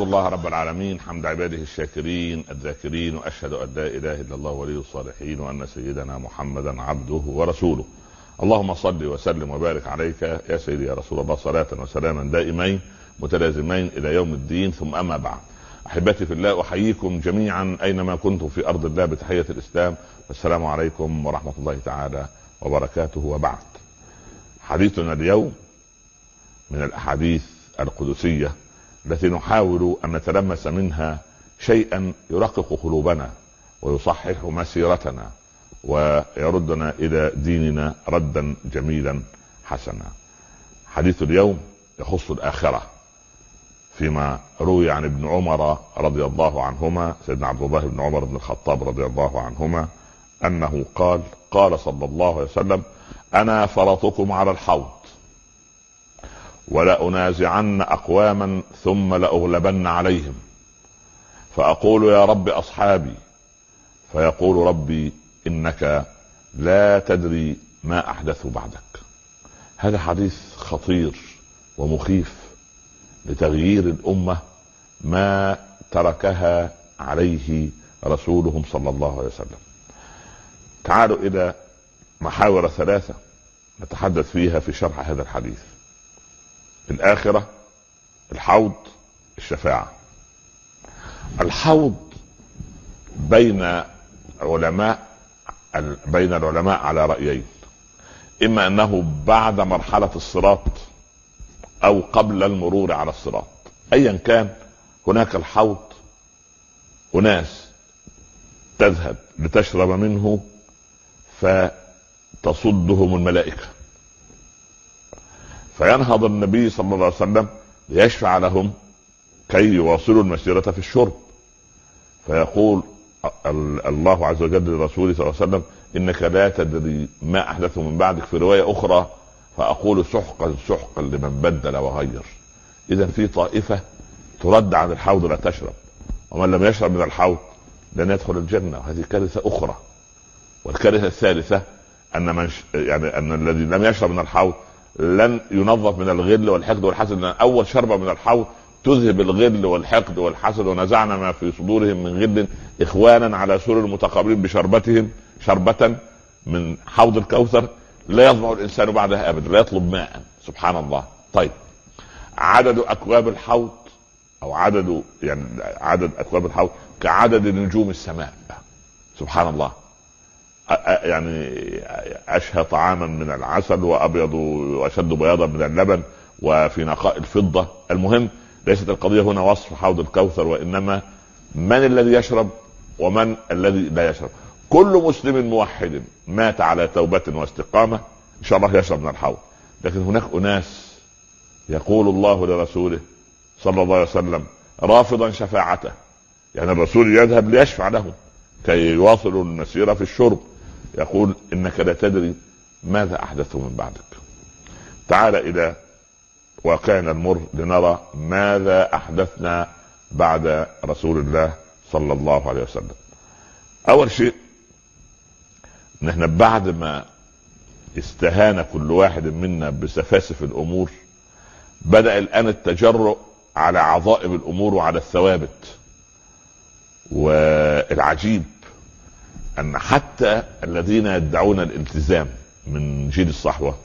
الله رب العالمين حمد عباده الشاكرين الذاكرين، واشهد ان لا اله الا الله ولي الصالحين، وان سيدنا محمدا عبده ورسوله. اللهم صل وسلم وبارك عليك يا سيدي يا رسول الله، صلاة وسلاما دائمين متلازمين الى يوم الدين. ثم اما بعد، احبتي في الله، احييكم جميعا اينما كنتم في ارض الله بتحية الاسلام، والسلام عليكم ورحمة الله تعالى وبركاته. وبعد، حديثنا اليوم من الاحاديث القدسية التي نحاول ان نتلمس منها شيئا يرقق قلوبنا ويصحح مسيرتنا ويردنا الى ديننا ردا جميلا حسنا. حديث اليوم يخص الاخرة، فيما روي عن ابن عمر رضي الله عنهما، سيدنا عبد الله بن عمر بن الخطاب رضي الله عنهما، انه قال صلى الله عليه وسلم: انا فرطكم على الحوض، ولا انازعن اقواما ثم لاغلبن عليهم، فاقول يا رب اصحابي، فيقول ربي انك لا تدري ما احدثوا بعدك. هذا حديث خطير ومخيف لتغيير الامة ما تركها عليه رسولهم صلى الله عليه وسلم. تعالوا الى محاور ثلاثة نتحدث فيها في شرح هذا الحديث: الآخرة، الحوض، الشفاعة. الحوض بين العلماء على رأيين: إما أنه بعد مرحلة الصراط أو قبل المرور على الصراط. أيا كان، هناك الحوض أناس تذهب لتشرب منه فتصدهم الملائكة، فينهض النبي صلى الله عليه وسلم ليشفع لهم كي يواصلوا المسيرة في الشرب، فيقول الله عز وجل لرسوله صلى الله عليه وسلم: إنك لا تدري ما أحدث من بعدك. في رواية أخرى: فأقول سحقا سحقا لمن بدل وغير. إذا في طائفة ترد عن الحوض لا تشرب، ومن لم يشرب من الحوض لن يدخل الجنة، وهذه كارثة أخرى. والكارثة الثالثة أن الذي لم يشرب من الحوض لن ينظف من الغل والحقد والحسد، لأن أول شربة من الحوض تذهب الغل والحقد والحسد. ونزعنا ما في صدورهم من غل إخوانا على سرر متقابلين بشربتهم شربة من حوض الكوثر لا يظمأ الإنسان بعدها أبدا، لا يطلب ماء. سبحان الله. طيب، عدد أكواب الحوض أو عدد أكواب الحوض كعدد نجوم السماء. سبحان الله. أشهى طعاما من العسل، وأبيض وأشد بياضا من اللبن، وفي نقاء الفضة. المهم، ليست القضية هنا وصف حوض الكوثر، وإنما من الذي يشرب ومن الذي لا يشرب. كل مسلم موحد مات على توبة واستقامة إن شاء الله يشرب من الحوض. لكن هناك أناس يقول الله لرسوله صلى الله عليه وسلم رافضا شفاعته، يعني الرسول يذهب ليشفع لهم كي يواصلوا المسيرة في الشرب، يقول: إنك لا تدري ماذا أحدثوا من بعدك. تعال إلى واقعنا المر لنرى ماذا أحدثنا بعد رسول الله صلى الله عليه وسلم. أول شيء، نحن بعد ما استهان كل واحد منا بسفاسف الأمور، بدأ الآن التجرؤ على عظائم الأمور وعلى الثوابت. والعجيب أن حتى الذين يدعون الالتزام من جيل الصحوة،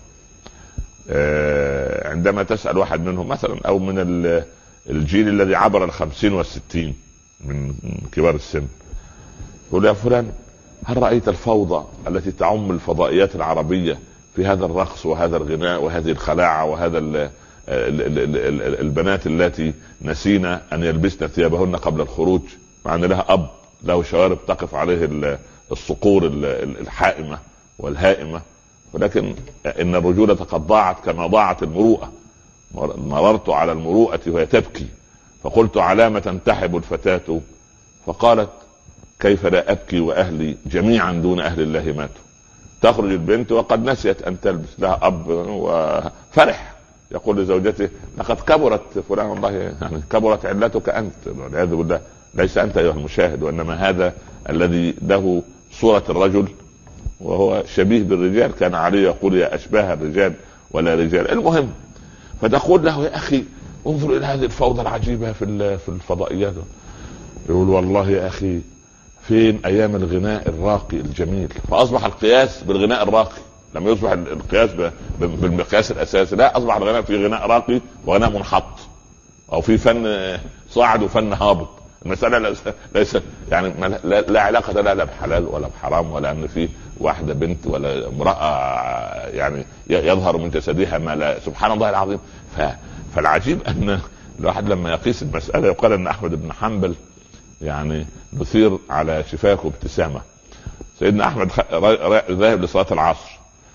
عندما تسأل واحد منهم مثلا، أو من الجيل الذي عبر 50 و60 من كبار السن، يقول: يا فلان، هل رأيت الفوضى التي تعم الفضائيات العربية في هذا الرقص وهذا الغناء وهذه الخلاعة وهذا البنات التي نسينا أن يلبسن ثيابهن قبل الخروج، مع أن لها أب له شوارب تقف عليه الصقور الحائمة والهائمة، ولكن إن الرجولة قد ضاعت كما ضاعت المروءة. مررت على المروءة وهي تبكي، فقلت: على ما تنتحب الفتاة؟ فقالت: كيف لا أبكي وأهلي جميعا دون أهل الله ماتوا. تخرج البنت وقد نسيت أن تلبس، لها أب وفرح، يقول لزوجته: لقد كبرت فلان، الله يعني كبرت علتك أنت، والعياذ بالله. ليس أنت أيها المشاهد، وإنما هذا الذي له صورة الرجل وهو شبيه بالرجال. كان علي يقول: يا أشباه الرجال ولا رجال. المهم، فتقول له: يا أخي، انظر الى هذه الفوضى العجيبه في الفضائيات. يقول والله يا اخي فين ايام الغناء الراقي الجميل؟ فاصبح القياس بالغناء الراقي، لم يصبح القياس بالمقياس الاساسي، لا، اصبح الغناء في غناء راقي وغناء منحط، او في فن صاعد وفن هابط. المسألة ليس يعني لا علاقة لها لا بحلال ولا بحرام، ولا ان في واحدة بنت ولا امرأة يعني يظهر من جسدها ما لا، سبحان الله العظيم. فالعجيب ان الواحد لما يقيس المسألة يقال ان احمد بن حنبل يعني نثير على شفاكه ابتسامة. سيدنا احمد ذاهب لصلاة العصر،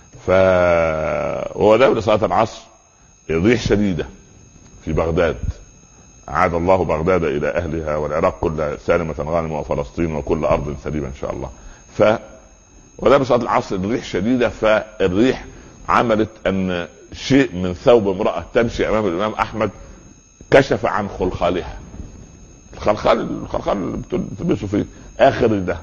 فهو ذاهب لصلاة العصر ريح شديدة في بغداد، عاد الله بغداد الى اهلها والعراق كلها سالمة غانمة وفلسطين وكل ارض سليمة ان شاء الله. وذهب لصلاة العصر الريح شديدة، فالريح عملت ان شيء من ثوب امرأة تمشي امام الامام احمد كشف عن خلخالها، الخلخال اللي تلبسه في اخر ده،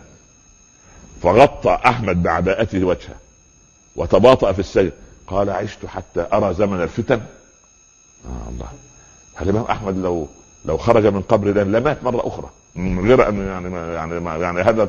فغطى احمد بعباءته وجهه وتباطأ في السير. قال عشت حتى ارى زمن الفتن. الله، الامام احمد لو خرج من قبر لمات مره اخرى من غير ان يعني هذا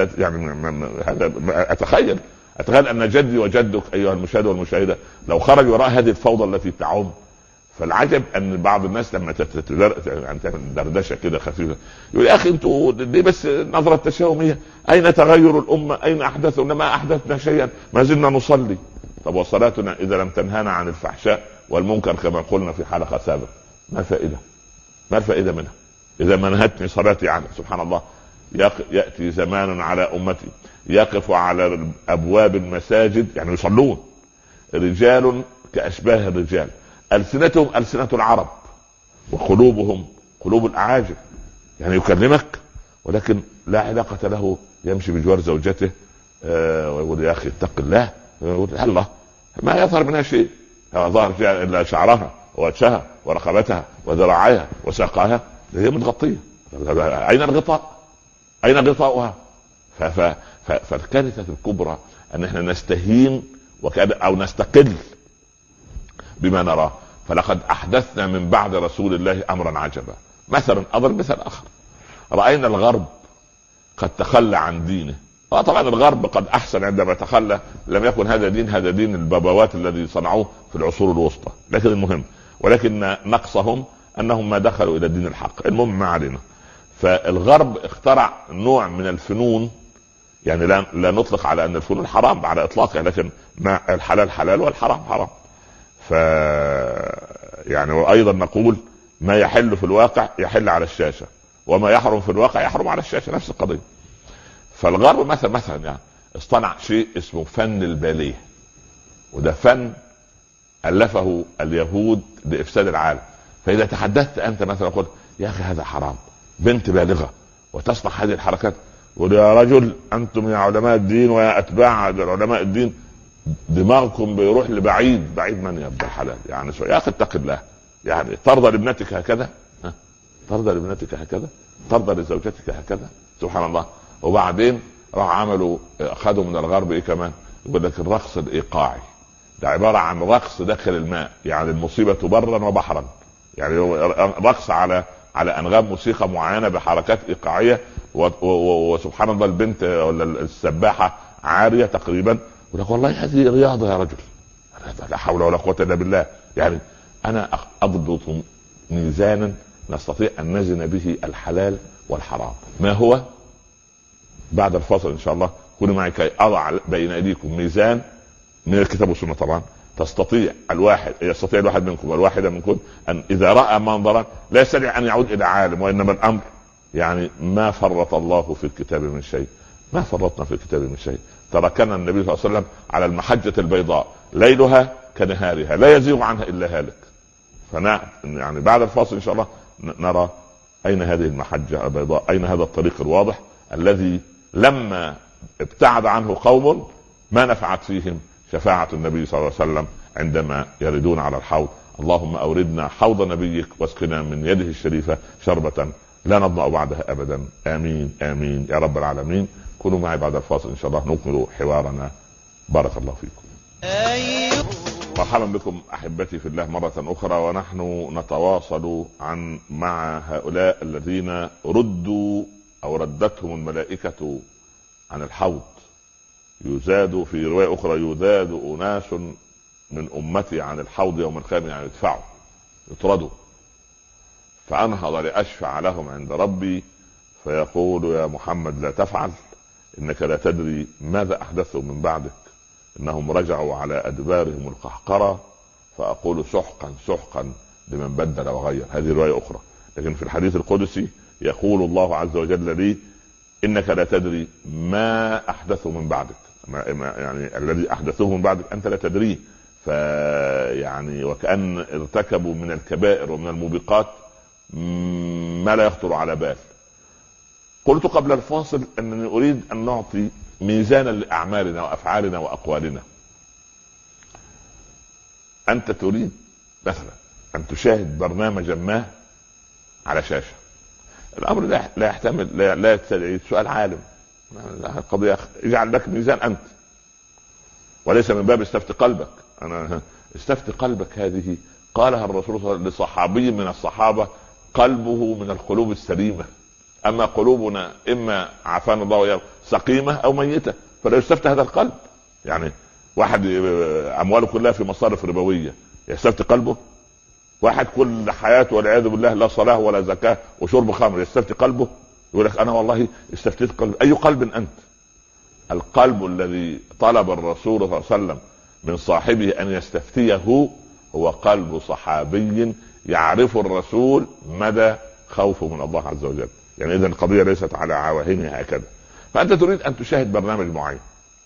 هذا اتخيل ان جدي وجدك ايها المشاهد والمشاهده لو خرج وراء هذه الفوضى التي تعم. فالعجب ان بعض الناس لما يعني تعمل دردشه كده خفيفه يقول يا اخي انتوا دي بس نظره تشاؤميه، اين تغير الامه؟ اين احدثوا؟ انما احدثنا شيئا، ما زلنا نصلي. طب وصلاتنا اذا لم تنهانا عن الفحشاء والمنكر كما قلنا في حلقه سابقه ما الفائده؟ ما الفائده منها اذا ما نهتني صلاتي عنها؟ سبحان الله. ياتي زمان على امتي يقف على ابواب المساجد يعني يصلون رجال كاشباه الرجال، ألسنتهم ألسنة العرب وقلوبهم قلوب الأعاجم، يعني يكلمك ولكن لا علاقة له، يمشي بجوار زوجته ويقول يا أخي اتق الله، يقول الله ما يظهر منها شيء، ظهر فيها إلا شعرها ووجهها ورقبتها وذراعيها وساقها، هي متغطية. أين الغطاء؟ أين غطاؤها؟ فالكارثة الكبرى أن احنا نستهين أو نستقل بما نراه. فلقد احدثنا من بعد رسول الله امرا عجبا. مثلا اضرب مثال اخر، راينا الغرب قد تخلى عن دينه. طبعا الغرب قد احسن عندما تخلى، لم يكن هذا دين البابوات الذي صنعوه في العصور الوسطى، لكن المهم ولكن نقصهم انهم ما دخلوا الى دين الحق. المهم ما علينا. فالغرب اخترع نوع من الفنون، يعني لا نطلق على ان الفنون حرام على اطلاقها، لكن ما الحلال حلال والحرام حرام. يعني وايضا نقول ما يحل في الواقع يحل على الشاشة، وما يحرم في الواقع يحرم على الشاشة، نفس القضية. فالغرب مثلا يعني اصطنع شيء اسمه فن الباليه، وده فن ألفه اليهود لإفساد العالم. فإذا تحدثت أنت مثلا قلت يا أخي هذا حرام، بنت بالغة وتصنع هذه الحركات، ويا رجل أنتم يا علماء الدين ويا أتباع علماء الدين دماغكم بيروح لبعيد بعيد. من يبدأ الحلال يعني يا أخي اتق الله، يعني ترضى لابنتك هكذا؟ ترضى لابنتك هكذا؟ ترضى لزوجتك هكذا؟ سبحان الله. وبعدين راح عملوا أخذوا من الغرب إيه كمان؟ يقول لك الرقص الإيقاعي، ده عبارة عن رقص داخل الماء، يعني المصيبة برا وبحرا، يعني رقص على أنغام موسيقى معينة بحركات إيقاعية، وسبحان الله البنت ولا السباحة عارية تقريبا، يقول لك والله هذه رياضة يا رجل، لا حول ولا قوة إلا بالله. يعني أنا أضبط ميزانا نستطيع أن نزن به الحلال والحرام. ما هو؟ بعد الفاصل إن شاء الله كونوا معي كي أضع بين أيديكم ميزان من الكتاب والسنة. طبعا يستطيع الواحد منكم والواحدة منكم أن إذا رأى منظرا لا يستطيع أن يعود إلى عالم، وإنما الأمر يعني ما فرط الله في الكتاب من شيء، ما فرطنا في الكتاب من شيء. تركنا النبي صلى الله عليه وسلم على المحجة البيضاء ليلها كنهارها لا يزيغ عنها إلا هالك. يعني بعد الفاصل إن شاء الله نرى أين هذه المحجة البيضاء، أين هذا الطريق الواضح الذي لما ابتعد عنه قوم ما نفعت فيهم شفاعة النبي صلى الله عليه وسلم عندما يردون على الحوض. اللهم أوردنا حوض نبيك واسقنا من يده الشريفة شربة لا نظمأ بعدها أبدا، آمين آمين يا رب العالمين. كونوا معي بعد الفاصل إن شاء الله نكمل حوارنا. بارك الله فيكم. مرحبا بكم احبتي في الله مرة اخرى، ونحن نتواصل مع هؤلاء الذين ردوا او ردتهم الملائكة عن الحوض. يزاد في رواية اخرى يزاد اناس من امتي عن الحوض يوم القيامة، يعني يدفعوا يطردوا، فانهض لاشفع لهم عند ربي فيقول يا محمد لا تفعل، انك لا تدري ماذا احدثوا من بعدك، انهم رجعوا على ادبارهم القهقرة، فاقول سحقا سحقا لمن بدل وغير. هذه رواية اخرى. لكن في الحديث القدسي يقول الله عز وجل لي انك لا تدري ما احدثوا من بعدك، يعني الذي احدثوه من بعدك انت لا تدريه. فيعني وكأن ارتكبوا من الكبائر ومن الموبقات ما لا يخطر على بال. قلت قبل الفاصل انني اريد ان نعطي ميزانا لاعمالنا وافعالنا واقوالنا. انت تريد مثلا ان تشاهد برنامجا ما على شاشة، الامر لا يحتمل لا يستدعي سؤال عالم، القضية اجعل لك ميزان انت، وليس من باب استفت قلبك. انا استفت قلبك هذه قالها الرسول صلى الله عليه وسلم لصحابي من الصحابة قلبه من القلوب السليمة، اما قلوبنا اما عافانا الله وإياكم سقيمة او ميتة، فلا يستفت هذا القلب. يعني واحد امواله كلها في مصارف ربوية يستفت قلبه؟ واحد كل حياته والعياذ بالله لا صلاة ولا زكاة وشرب خمر يستفت قلبه؟ يقول لك انا والله استفتيت قلب. اي قلب انت؟ القلب الذي طلب الرسول صلى الله عليه وسلم من صاحبه ان يستفتيه هو قلب صحابي يعرف الرسول مدى خوفه من الله عز وجل. يعني اذا القضية ليست على عواهنها هكذا. فانت تريد ان تشاهد برنامج معين،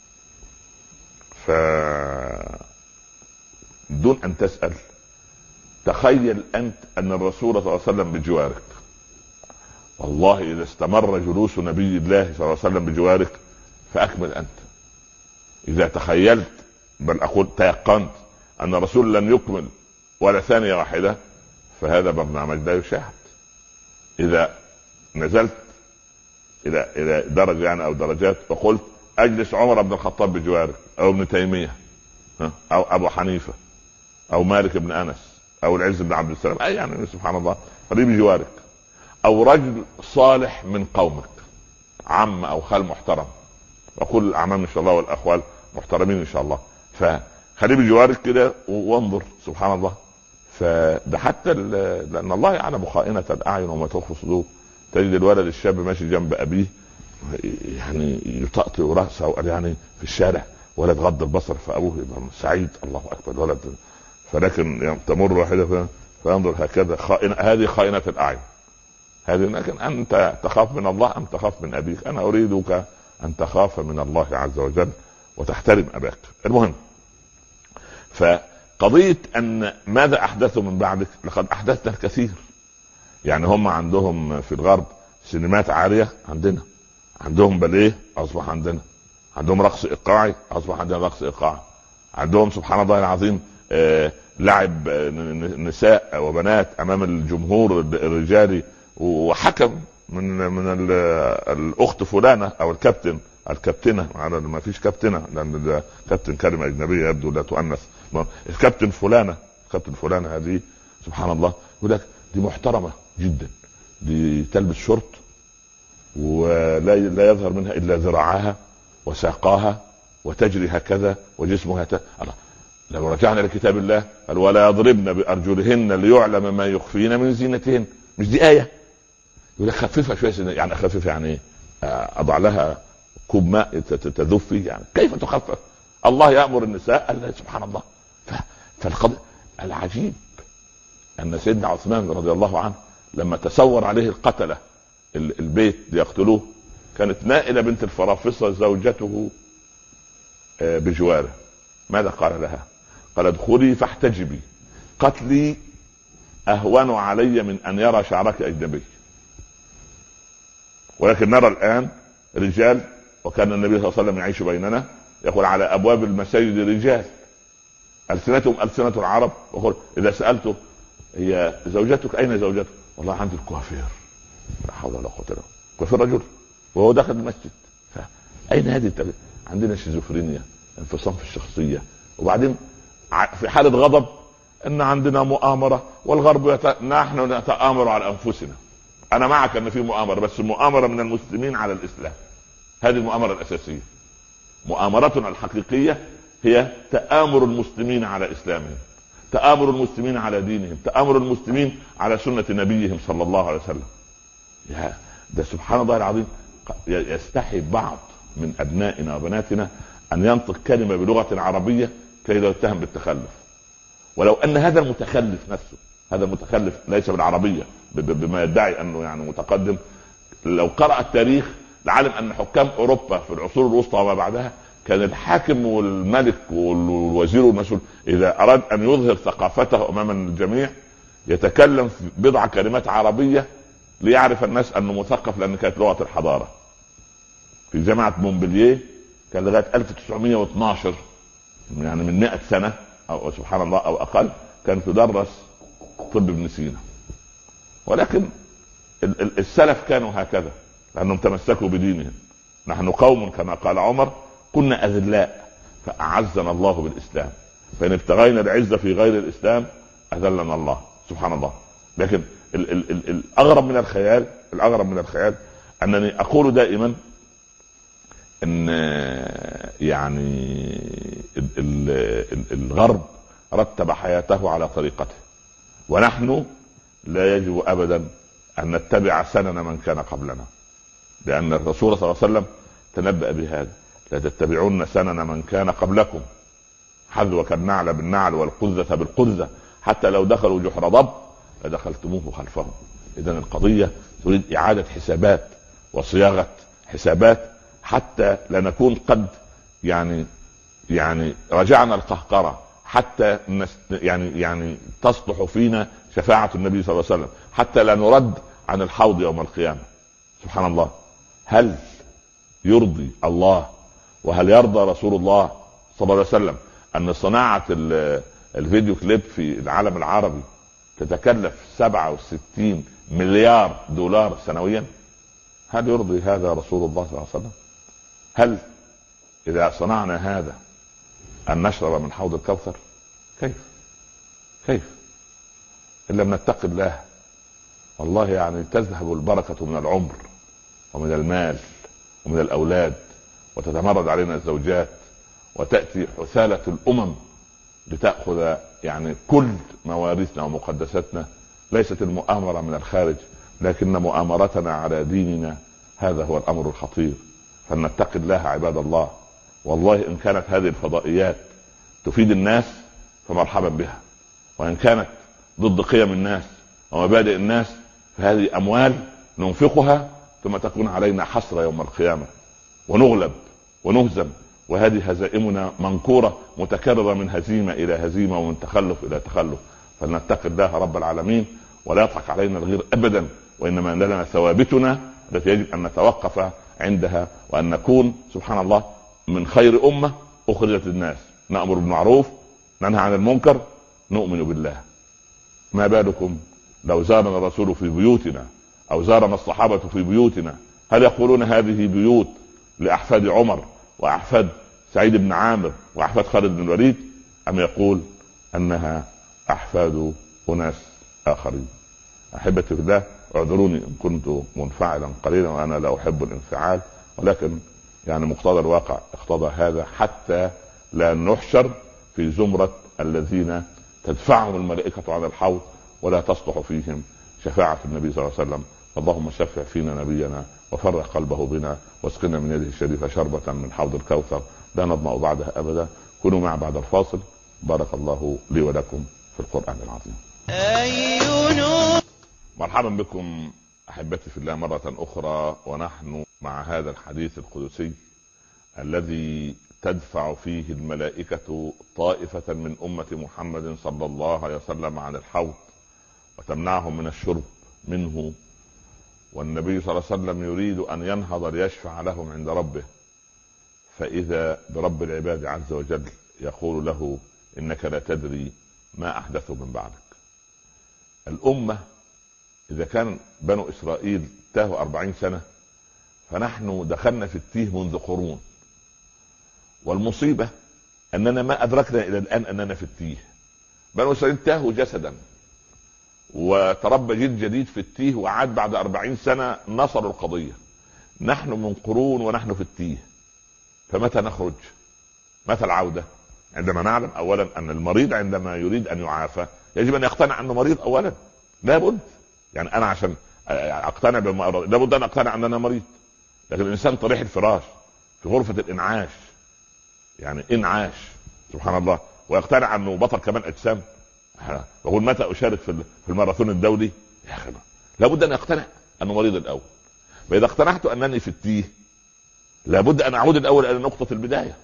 دون ان تسأل تخيل انت ان الرسول صلى الله عليه وسلم بجوارك. والله اذا استمر جلوس نبي الله صلى الله عليه وسلم بجوارك فاكمل انت. اذا تخيلت بل اقول تيقنت ان الرسول لن يكمل ولا ثانية واحدة فهذا برنامج لا يشاهد. اذا نزلت الى درجة يعني او درجات وقلت اجلس عمر بن الخطاب بجوارك او ابن تيمية او ابو حنيفة او مالك بن انس او العز بن عبد السلام، اي يعني سبحان الله قريب بجوارك، او رجل صالح من قومك عم او خال محترم، وكل الاعمام ان شاء الله والاخوال محترمين ان شاء الله، فخليه بجوارك كده وانظر سبحان الله. فده حتى لان الله يعلم خائنة الاعين وما تخفي الصدور. تجد الولد الشاب ماشي جنب ابيه يعني يطأطئ راسه وقال يعني في الشارع، ولد غض البصر فابوه سعيد الله اكبر الولد، فلكن تمر واحدة فينظر هكذا. هذه خائنة الاعين هذه. لكن انت تخاف من الله ام تخاف من ابيك؟ انا اريدك ان تخاف من الله عز وجل وتحترم اباك. المهم، فقضية ان ماذا احدثوا من بعدك، لقد احدثنا الكثير. يعني هم عندهم في الغرب سينمات عالية، عندهم باليه اصبح عندهم رقص ايقاعي اصبح عندنا رقص ايقاعي، عندهم سبحان الله العظيم لعب نساء وبنات امام الجمهور الرجالي، وحكم من الاخت فلانة او الكابتنة، ما فيش كابتنة لان كابتن كلمة اجنبية يبدو لا تؤنث. الكابتن فلانة هذه سبحان الله يقول لك دي محترمة جدا، دي تلبس شورت ولا يظهر منها الا ذراعها وساقاها وتجري هكذا وجسمها الله. لو رجعنا لكتاب الله قال ولا يضربن بارجلهن ليعلم ما يخفين من زينتهن. مش دي آية؟ يقول لك خففها شوية. يعني اخفف يعني ايه؟ اضع لها كوب ماء تذوب فيه؟ يعني كيف تخفف؟ الله يأمر النساء سبحان الله. فالقضية العجيب ان سيدنا عثمان رضي الله عنه لما تسور عليه القتلة البيت ليقتلوه، كانت نائلة بنت الفرافصة زوجته بجواره. ماذا قال لها؟ قال ادخلي فاحتجبي، قتلي اهون علي من ان يرى شعرك اجنبي. ولكن نرى الان رجال، وكان النبي صلى الله عليه وسلم يعيش بيننا يقول على ابواب المساجد رجال السنتهم السنة العرب، وقل اذا سألته هي زوجتك اين زوجتك؟ والله عند الكوافير. لا حول ولا قوة الا بالله. كوافير رجل وهو داخل المسجد. اين هذه عندنا شيزوفرينيا، انفصام في الشخصية. وبعدين في حالة غضب ان عندنا مؤامرة والغرب نحن نتآمر على انفسنا. انا معك ان في مؤامرة، بس مؤامرة من المسلمين على الاسلام، هذه المؤامرة الاساسية. مؤامرتنا الحقيقية هي تآمر المسلمين على اسلامهم، تآمر المسلمين على دينهم، تآمر المسلمين على سنة نبيهم صلى الله عليه وسلم. يا ده سبحان الله العظيم، يستحي بعض من ابنائنا وبناتنا ان ينطق كلمة بلغة عربية كي لا يتهم بالتخلف، ولو ان هذا المتخلف نفسه، هذا المتخلف ليس بالعربية بما يدعي انه يعني متقدم، لو قرأ التاريخ لعلم ان حكام اوروبا في العصور الوسطى وما بعدها كان الحاكم والملك والوزير والمسؤول اذا اراد ان يظهر ثقافته امام الجميع يتكلم في بضع كلمات عربية ليعرف الناس انه مثقف، لان كانت لغة الحضارة. في جامعة مونبلييه كان لغاية 1912 يعني من 100 سنة او سبحان الله او اقل كان تدرس طب ابن سينا. ولكن السلف كانوا هكذا لانهم تمسكوا بدينهم. نحن قوم كما قال عمر كنا اذلاء فاعزنا الله بالاسلام، فان ابتغينا العزة في غير الاسلام اذلنا الله سبحان الله. لكن الاغرب من الخيال، الاغرب من الخيال انني اقول دائما ان يعني الغرب رتب حياته على طريقته، ونحن لا يجب ابدا ان نتبع سنن من كان قبلنا، لان الرسول صلى الله عليه وسلم تنبأ بهذا: لا تتبعون سنن من كان قبلكم حذوك النعل بالنعل والقذة بالقذة حتى لو دخلوا جحر ضب لدخلتموه خلفهم. اذا القضية تريد اعادة حسابات وصياغة حسابات حتى لا نكون قد يعني رجعنا القهقرة، حتى يعني تصلح فينا شفاعة النبي صلى الله عليه وسلم، حتى لا نرد عن الحوض يوم القيامة. سبحان الله، هل يرضي الله وهل يرضى رسول الله صلى الله عليه وسلم ان صناعة الفيديو كليب في العالم العربي تتكلف 67 مليار دولار سنويا؟ هل يرضي هذا رسول الله صلى الله عليه وسلم؟ هل اذا صنعنا هذا ان نشرب من حوض الكوثر؟ كيف ان لم نتق الله والله يعني تذهب البركة من العمر ومن المال ومن الاولاد، وتتمرد علينا الزوجات، وتأتي حثالة الامم لتأخذ يعني كل موارثنا ومقدساتنا. ليست المؤامرة من الخارج، لكن مؤامرتنا على ديننا، هذا هو الامر الخطير. فلنتق الله عباد الله. والله ان كانت هذه الفضائيات تفيد الناس فمرحبا بها، وان كانت ضد قيم الناس ومبادئ الناس فهذه اموال ننفقها ثم تكون علينا حسرة يوم القيامة ونغلب ونهزم، وهذه هزائمنا منكورة متكررة من هزيمة الى هزيمة ومن تخلف الى تخلف. فلنتق الله رب العالمين ولا يضحك علينا الغير ابدا، وانما لنا ثوابتنا التي يجب ان نتوقف عندها، وان نكون سبحان الله من خير امة اخرجت للناس، نأمر بالمعروف ننهى عن المنكر نؤمن بالله. ما بالكم لو زارنا الرسول في بيوتنا او زارنا الصحابة في بيوتنا، هل يقولون هذه بيوت لاحفاد عمر واحفاد سعيد بن عامر واحفاد خالد بن الوليد، ام يقول انها احفاد اناس اخرين؟ احبتي في الله، اعذروني ان كنت منفعلا قليلا وانا لا احب الانفعال، ولكن يعني مقتضى الواقع اقتضى هذا حتى لا نحشر في زمرة الذين تدفعهم الملائكة عن الحوض ولا تصلح فيهم شفاعة النبي صلى الله عليه وسلم. اللهم شفع فينا نبينا وفرح قلبه بنا واسقنا من يده الشريفة شربة من حوض الكوثر لا نظمأ بعدها أبدا. كونوا معي بعد الفاصل. بارك الله لي ولكم في القرآن العظيم. مرحبا بكم أحبتي في الله مرة أخرى، ونحن مع هذا الحديث القدسي الذي تدفع فيه الملائكة طائفة من أمة محمد صلى الله عليه وسلم عن الحوض وتمنعهم من الشرب منه، والنبي صلى الله عليه وسلم يريد أن ينهض ليشفع لهم عند ربه، فإذا برب العباد عز وجل يقول له: إنك لا تدري ما أحدثوا من بعدك. الأمة إذا كان بنو إسرائيل تاهوا 40 سنة، فنحن دخلنا في التيه منذ قرون. والمصيبة اننا ما ادركنا الى الان اننا في التيه. بنو اسرائيل تاهوا جسدا وتربى جيل جديد في التيه، وعاد بعد 40 سنة نصروا القضية. نحن من قرون ونحن في التيه، فمتى نخرج؟ متى العودة؟ عندما نعلم اولا ان المريض عندما يريد ان يعافى يجب ان يقتنع انه مريض اولا. لابد، يعني انا عشان اقتنع بالمرض لابد ان اقتنع ان انا مريض. لكن الانسان طريح الفراش في غرفة الانعاش، يعني انعاش سبحان الله، ويقتنع انه بطل كمان اجسام. بقول متى اشارك في الماراثون الدولي؟ يا اخي لابد ان اقتنع انه مريض الاول. فاذا اقتنعت انني في التيه لابد ان اعود الاول الى نقطة البداية.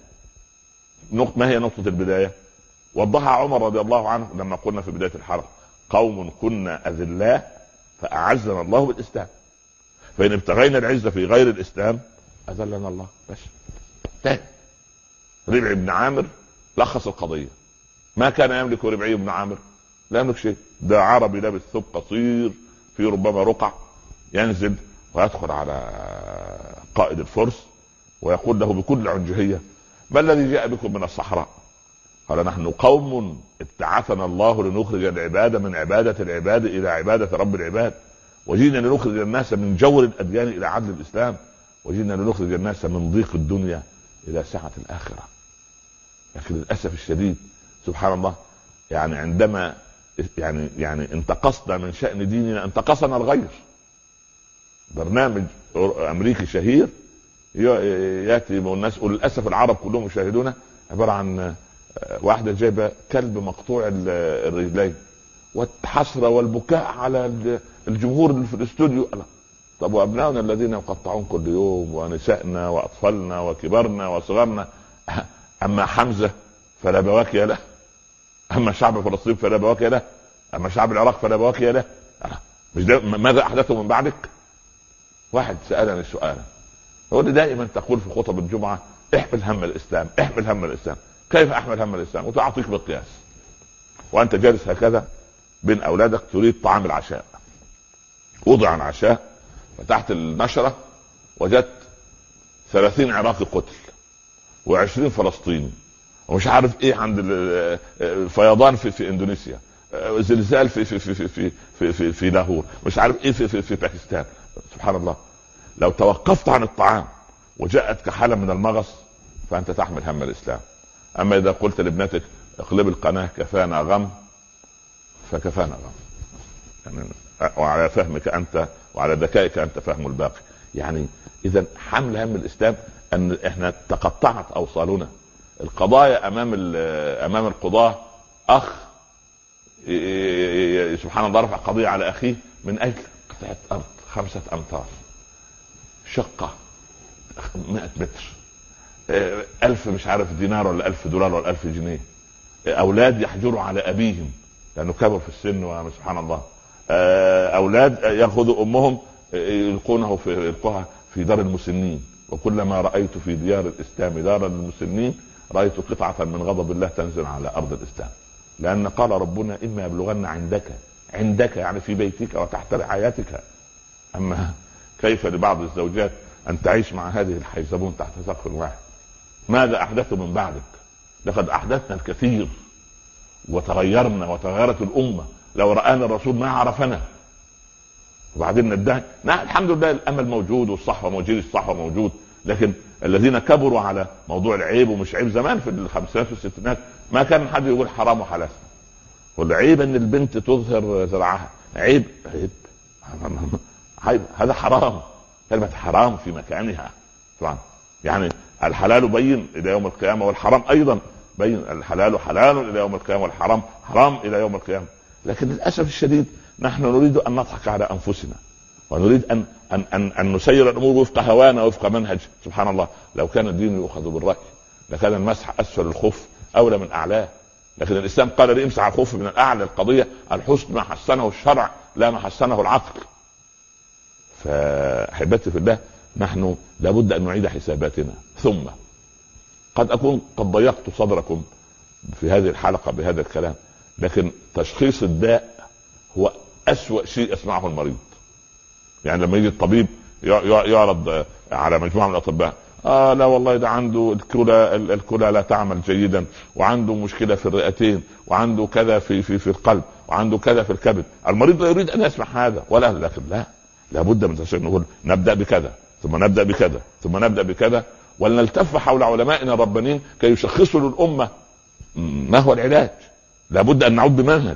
ما هي نقطة البداية؟ وضحها عمر رضي الله عنه لما قلنا في بداية الحرب: قوم كنا اذلاء فاعزنا الله بالاسلام، فان ابتغينا العزة في غير الاسلام اذلنا الله. بس تاني ربعي بن عامر لخص القضية. ما كان يملك ربعي بن عامر؟ لا يملك شيء. ده عربي لابس ثوب قصير في ربما رقع، ينزل ويدخل على قائد الفرس ويقول له بكل عنجهية: ما الذي جاء بكم من الصحراء؟ قال: نحن قوم ابتعثنا الله لنخرج العباد من عبادة العباد إلى عبادة رب العباد، وجينا لنخرج الناس من جور الأديان إلى عدل الإسلام، وجينا لنخرج الناس من ضيق الدنيا إلى سعة الآخرة. لكن للأسف الشديد سبحان الله، يعني عندما يعني انتقصنا من شأن ديننا انتقصنا الغير. برنامج أمريكي شهير يأتي والناس، وللأسف العرب كلهم يشاهدونه، عبارة عن واحدة جايبة كلب مقطوع الرجلين والحسرة والبكاء على الجمهور اللي في الاستوديو. طب وأبنائنا الذين يقطعون كل يوم، ونسائنا وأطفالنا وكبرنا وصغرنا، أما حمزة فلا بواكي له، أما شعب فلسطين فلا بواكي له، أما شعب العراق فلا بواكي له. مش ده ماذا أحدثه من بعدك؟ واحد سألني سؤالا، هو اللي دائما تقول في خطب الجمعة: احمل هم الإسلام، احمل هم الإسلام. كيف أحمل هم الإسلام؟ وتعطيك بالقياس وأنت جالس هكذا بين أولادك تريد طعام العشاء، وضع العشاء، فتحت النشرة وجدت 30 عراقي قتل و20 فلسطيني، ومش عارف ايه عند الفيضان في اندونيسيا، زلزال في لاهور، مش عارف ايه في باكستان. سبحان الله، لو توقفت عن الطعام وجاءتك حالة من المغص فانت تحمل هم الاسلام. اما اذا قلت لابنتك: اقلب القناة كفانا غم، فكفانا غم. يعني وعلى فهمك انت وعلى ذكائك انت فهم الباقي. يعني اذا حمل هم الاسلام ان احنا تقطعت اوصالنا. القضايا امام القضاة، اخ سبحان الله رفع قضية على اخيه من اجل قطعة ارض 5 أمتار، شقة 100 متر، 1000 مش عارف دينار ولا 1000 دولار ولا 1000 جنيه. اولاد يحجروا على ابيهم لانه كبر في السن، وسبحان الله اولاد ياخذوا امهم يلقوها في دار المسنين. وكلما رايت في ديار الاسلام دارا للمسنين رايت قطعة من غضب الله تنزل على ارض الاسلام. لان قال ربنا: اما يبلغن عندك يعني في بيتك وتحت رعايتك. اما كيف لبعض الزوجات ان تعيش مع هذه الحيزبون تحت سقف واحد؟ ماذا احدثوا من بعدك؟ لقد احدثنا الكثير وتغيرنا وتغيرت الامة. لو رآنا الرسول ما عرفنا. وبعدين ندعي نعم الحمد لله الامل موجود والصحوة موجود، الصحوة موجود، لكن الذين كبروا على موضوع العيب ومش عيب. زمان في الخمسينات والستينات ما كان حد يقول حرام وحلال، والعيب ان البنت تظهر ذراعها، عيب هذا حرام. كلمة حرام في مكانها طبعا. يعني الحلال بين الى يوم القيامة، والحرام ايضا بين. الحلال حلال الى يوم القيامة، والحرام حرام الى يوم القيامة. لكن للاسف الشديد نحن نريد ان نضحك على انفسنا، ونريد ان نسير الامور وفق هوانا وفق منهج. سبحان الله، لو كان الدين يؤخذ بالرأي لكان المسح اسفل الخف اولى من اعلاه. لكن الاسلام قال لي امسح الخف من الاعلى. القضية الحسن ما حسنه الشرع لا ما حسنه العقل. فاحبتي في الله، نحن لابد ان نعيد حساباتنا. ثم قد اكون قد ضيقت صدركم في هذه الحلقة بهذا الكلام، لكن تشخيص الداء هو اسوأ شيء يسمعه المريض. يعني لما يجي الطبيب يعرض على مجموعة من الاطباء: لا والله ده عنده الكلى لا تعمل جيدا، وعنده مشكله في الرئتين، وعنده كذا في القلب، وعنده كذا في الكبد. المريض لا يريد ان يسمع هذا ولا، لكن لابد من تشريع. نقول نبدا بكذا، ثم نبدا بكذا، ثم نبدا بكذا، ولنلتف حول علمائنا الربانيين كي يشخصوا للامه ما هو العلاج. لابد ان نعود بمنهج.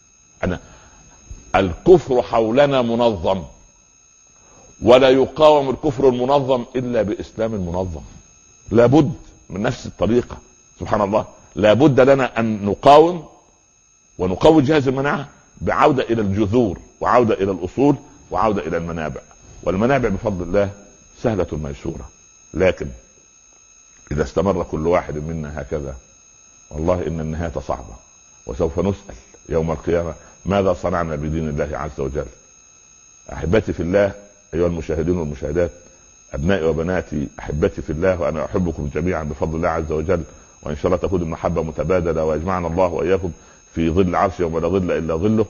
الكفر حولنا منظم، ولا يقاوم الكفر المنظم الا باسلام منظم. لابد من نفس الطريقه. سبحان الله، لابد لنا ان نقاوم ونقوي جهاز المناعه بعوده الى الجذور، وعوده الى الاصول، وعوده الى المنابع. والمنابع بفضل الله سهله ميسوره، لكن اذا استمر كل واحد منا هكذا والله ان النهايه صعبه، وسوف نسال يوم القيامه ماذا صنعنا بدين الله عز وجل. احبتي في الله، ايها المشاهدين والمشاهدات، ابنائي وبناتي، احبتي في الله، وانا احبكم جميعا بفضل الله عز وجل، وان شاء الله تكون المحبه متبادله، ويجمعنا الله واياكم في ظل عرش يوم لا ظل الا ظله.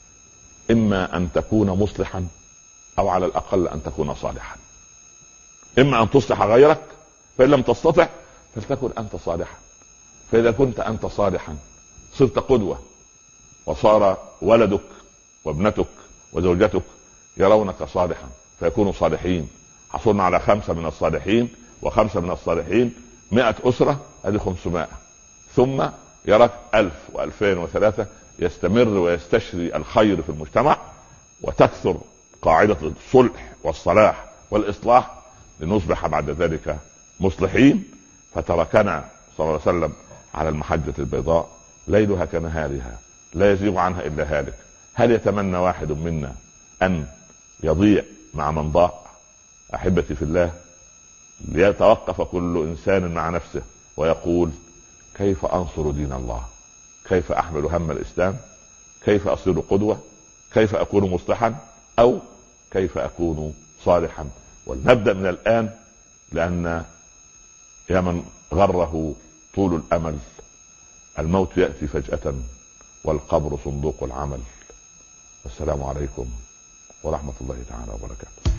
اما ان تكون مصلحا، او على الاقل ان تكون صالحا. اما ان تصلح غيرك، فان لم تستطع فلتكن انت صالحا. فاذا كنت انت صالحا صرت قدوه، وصار ولدك وابنتك وزوجتك يرونك صالحا فيكونوا صالحين. حصلنا على 5 من الصالحين و5 من الصالحين، 100 أسرة، هذه 500. ثم يراك 1000 و2000 و3، يستمر ويستشري الخير في المجتمع، وتكثر قاعدة الصلح والصلاح والإصلاح، لنصبح بعد ذلك مصلحين. فتركنا صلى الله عليه وسلم على المحجة البيضاء ليلها كنهارها لا يزيغ عنها إلا هالك. هل يتمنى واحد منا أن يضيع مع من ضاع؟ أحبتي في الله، ليتوقف كل إنسان مع نفسه ويقول كيف أنصر دين الله؟ كيف أحمل هم الإسلام؟ كيف أصير قدوة؟ كيف أكون مصلحا؟ أو كيف أكون صالحا؟ ولنبدأ من الآن، لأن يا من غره طول الأمل الموت يأتي فجأة، والقبر صندوق العمل. والسلام عليكم ورحمة الله تعالى وبركاته.